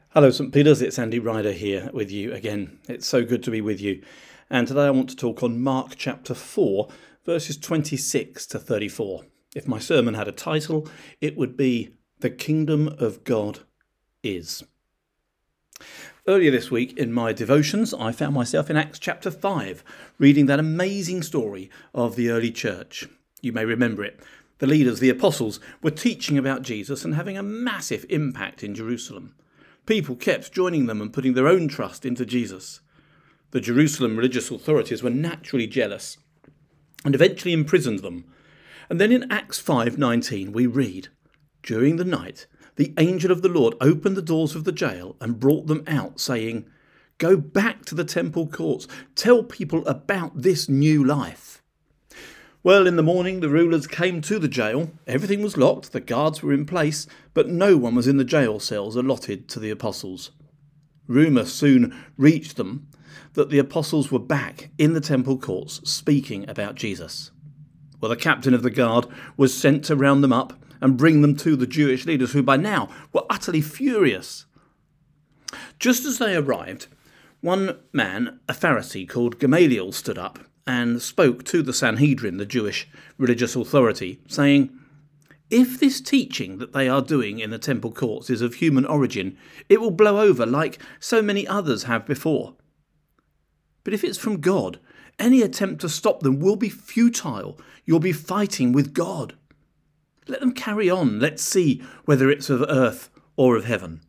Hello, St. Peter's. It's Andy Ryder here with you again. It's so good to be with you. And today I want to talk on Mark chapter 4, verses 26 to 34. If my sermon had a title, it would be The Kingdom of God Is. Earlier this week in my devotions, I found myself in Acts chapter 5, reading that amazing story of the early church. You may remember it. The leaders, the apostles, were teaching about Jesus and having a massive impact in Jerusalem. People kept joining them and putting their own trust into Jesus. The Jerusalem religious authorities were naturally jealous and eventually imprisoned them. And then in Acts 5:19 we read, "During the night, the angel of the Lord opened the doors of the jail and brought them out, saying, 'Go back to the temple courts, tell people about this new life.'" Well, in the morning, the rulers came to the jail. Everything was locked, the guards were in place, but no one was in the jail cells allotted to the apostles. Rumour soon reached them that the apostles were back in the temple courts speaking about Jesus. Well, the captain of the guard was sent to round them up and bring them to the Jewish leaders, who by now were utterly furious. Just as they arrived, one man, a Pharisee called Gamaliel, stood up and spoke to the Sanhedrin, the Jewish religious authority, saying, "If this teaching that they are doing in the temple courts is of human origin, it will blow over like so many others have before. But if it's from God, any attempt to stop them will be futile. You'll be fighting with God. Let them carry on. Let's see whether it's of earth or of heaven."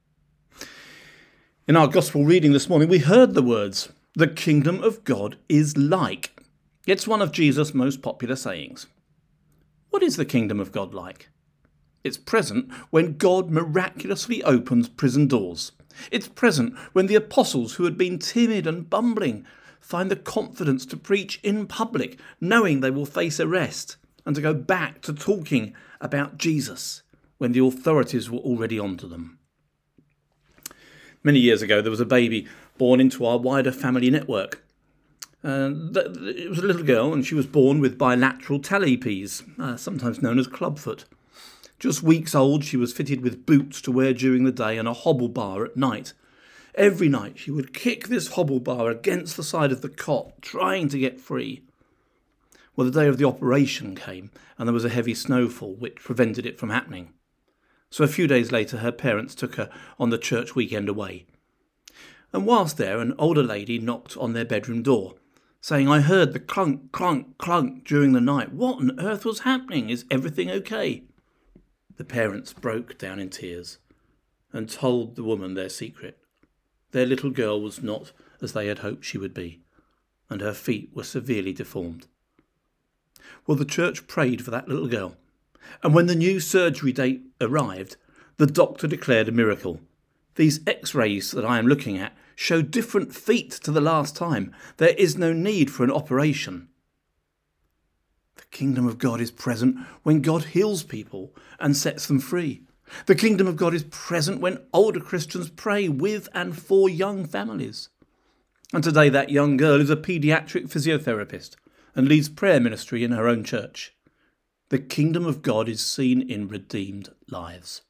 In our gospel reading this morning, we heard the words, "The kingdom of God is like." It's one of Jesus' most popular sayings. What is the kingdom of God like? It's present when God miraculously opens prison doors. It's present when the apostles, who had been timid and bumbling, find the confidence to preach in public, knowing they will face arrest, and to go back to talking about Jesus when the authorities were already onto them. Many years ago, there was a baby born into our wider family network. It was a little girl, and she was born with bilateral talipes, sometimes known as clubfoot. Just weeks old, she was fitted with boots to wear during the day and a hobble bar at night. Every night she would kick this hobble bar against the side of the cot, trying to get free. Well, the day of the operation came, and there was a heavy snowfall which prevented it from happening. So a few days later, her parents took her on the church weekend away. And whilst there, an older lady knocked on their bedroom door, saying, "I heard the clunk, clunk, clunk during the night. What on earth was happening? Is everything okay?" The parents broke down in tears and told the woman their secret. Their little girl was not as they had hoped she would be, and her feet were severely deformed. Well, the church prayed for that little girl, and when the new surgery date arrived, the doctor declared a miracle. "These x-rays that I am looking at show different feet to the last time. There is no need for an operation." The kingdom of God is present when God heals people and sets them free. The kingdom of God is present when older Christians pray with and for young families. And today that young girl is a paediatric physiotherapist and leads prayer ministry in her own church. The kingdom of God is seen in redeemed lives.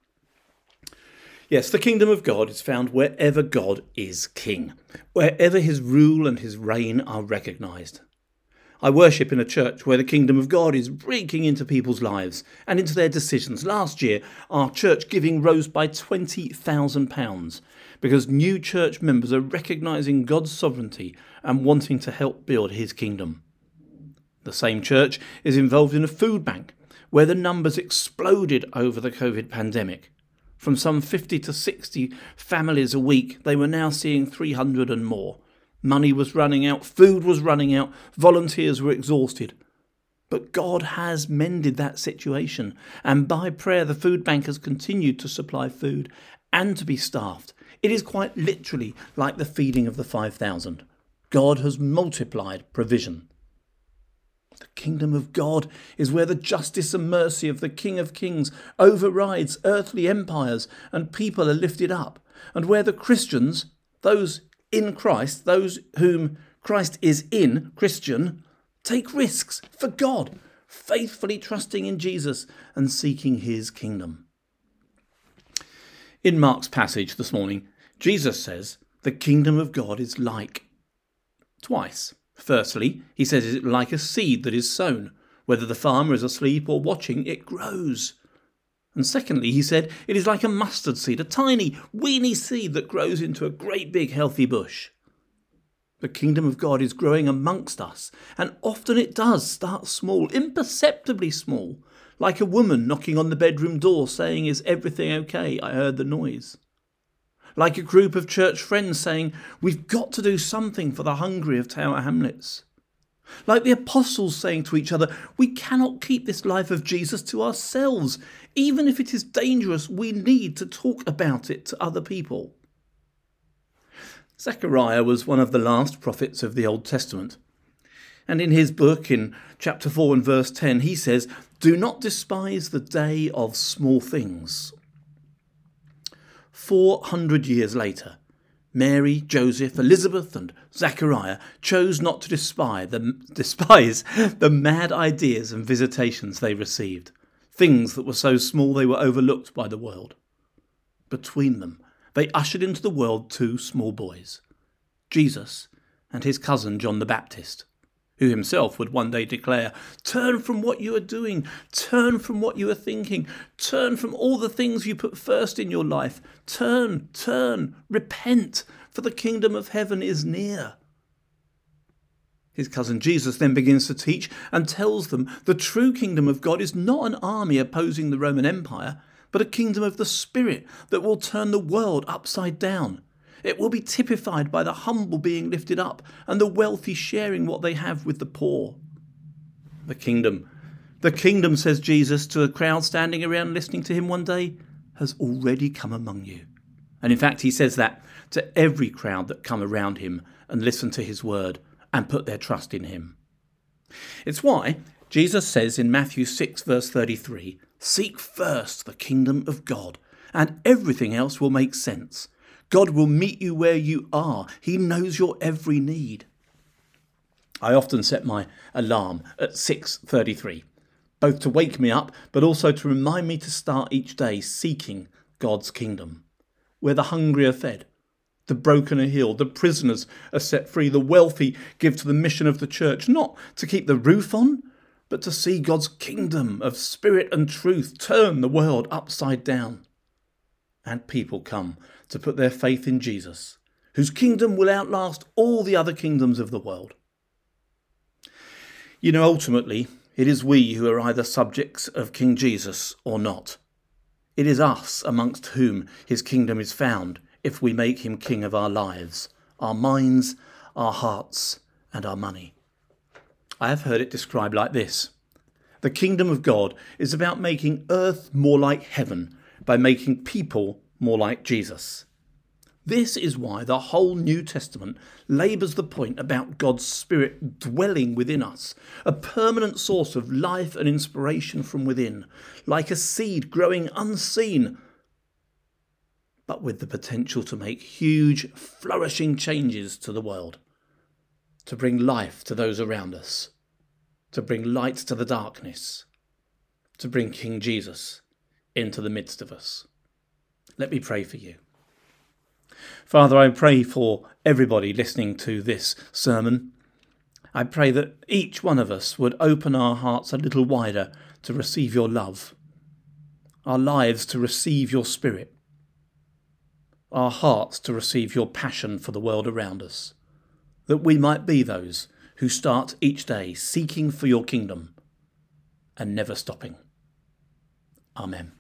Yes, the kingdom of God is found wherever God is king, wherever his rule and his reign are recognised. I worship in a church where the kingdom of God is breaking into people's lives and into their decisions. Last year, our church giving rose by £20,000 because new church members are recognising God's sovereignty and wanting to help build his kingdom. The same church is involved in a food bank where the numbers exploded over the COVID pandemic. From some 50 to 60 families a week, they were now seeing 300 and more. Money was running out, food was running out, volunteers were exhausted. But God has mended that situation, and by prayer the food bank has continued to supply food and to be staffed. It is quite literally like the feeding of the 5,000. God has multiplied provision. The kingdom of God is where the justice and mercy of the King of Kings overrides earthly empires and people are lifted up, and where the Christians, those in Christ, those whom Christ is in, Christian, take risks for God, faithfully trusting in Jesus and seeking his kingdom. In Mark's passage this morning, Jesus says the kingdom of God is like. Twice. Firstly, he says it's like a seed that is sown. Whether the farmer is asleep or watching, it grows. And secondly, he said it is like a mustard seed, a tiny, weeny seed that grows into a great big healthy bush. The kingdom of God is growing amongst us, and often it does start small, imperceptibly small, like a woman knocking on the bedroom door saying, "Is everything okay? I heard the noise." Like a group of church friends saying, "We've got to do something for the hungry of Tower Hamlets." Like the apostles saying to each other, "We cannot keep this life of Jesus to ourselves. Even if it is dangerous, we need to talk about it to other people." Zechariah was one of the last prophets of the Old Testament. And in his book, in chapter 4 and verse 10, he says, "Do not despise the day of small things." 400 years later, Mary, Joseph, Elizabeth and Zechariah chose not to despise the mad ideas and visitations they received, things that were so small they were overlooked by the world. Between them, they ushered into the world two small boys, Jesus and his cousin John the Baptist, who himself would one day declare, "Turn from what you are doing, turn from what you are thinking, turn from all the things you put first in your life, turn, repent, for the kingdom of heaven is near." His cousin Jesus then begins to teach and tells them the true kingdom of God is not an army opposing the Roman Empire, but a kingdom of the Spirit that will turn the world upside down. It will be typified by the humble being lifted up and the wealthy sharing what they have with the poor. The kingdom, says Jesus to a crowd standing around listening to him one day, has already come among you. And in fact, he says that to every crowd that come around him and listen to his word and put their trust in him. It's why Jesus says in Matthew 6 verse 33, "Seek first the kingdom of God, and everything else will make sense. God will meet you where you are. He knows your every need." I often set my alarm at 6:33, both to wake me up, but also to remind me to start each day seeking God's kingdom, where the hungry are fed, the broken are healed, the prisoners are set free, the wealthy give to the mission of the church, not to keep the roof on, but to see God's kingdom of spirit and truth turn the world upside down. And people come to put their faith in Jesus, whose kingdom will outlast all the other kingdoms of the world. You know, ultimately, it is we who are either subjects of King Jesus or not. It is us amongst whom his kingdom is found if we make him king of our lives, our minds, our hearts, and our money. I have heard it described like this: the kingdom of God is about making earth more like heaven by making people more like Jesus. This is why the whole New Testament labours the point about God's Spirit dwelling within us, a permanent source of life and inspiration from within, like a seed growing unseen, but with the potential to make huge, flourishing changes to the world, to bring life to those around us, to bring light to the darkness, to bring King Jesus into the midst of us. Let me pray for you. Father, I pray for everybody listening to this sermon. I pray that each one of us would open our hearts a little wider to receive your love, our lives to receive your Spirit, our hearts to receive your passion for the world around us, that we might be those who start each day seeking for your kingdom and never stopping. Amen.